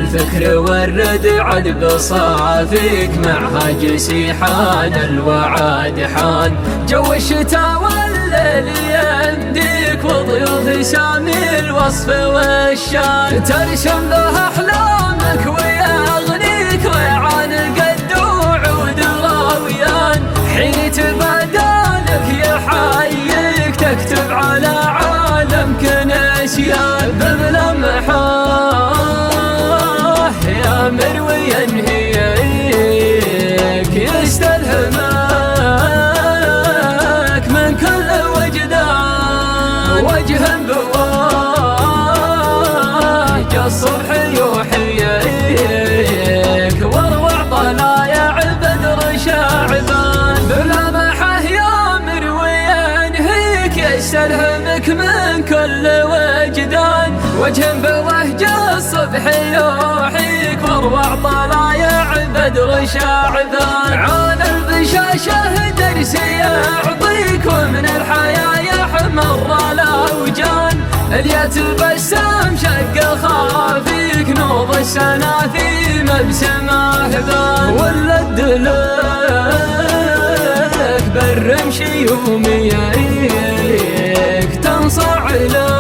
الفكر والردع بصافيك معها جسيحان الوعاد حان جو الشتاء والليل يمديك وضيوف سامي الوصف والشان ترسم له أحلامك ويغنيك ريعان القد وعود الراويان حين تبادلك يحييك تكتب على عالمك نسيان بملمحه يا مروي ينهيك يستلهمك من كل وجدان وجه بوجه الصبح يحييك واروع طلايع بدر شاعبان بملمحه يا مروي ينهيك يستلهمك من كل وجدان وجه بوجه الصبح يوحيك واروع طلايع بدر شاعبان عون البشاشه درس يعطيك ومن الحياه يحمر الاوجان اليتبسم شق خافيك نوض السناثيم بسماه بان ولد لك بالرمش يوم يريك تنصع له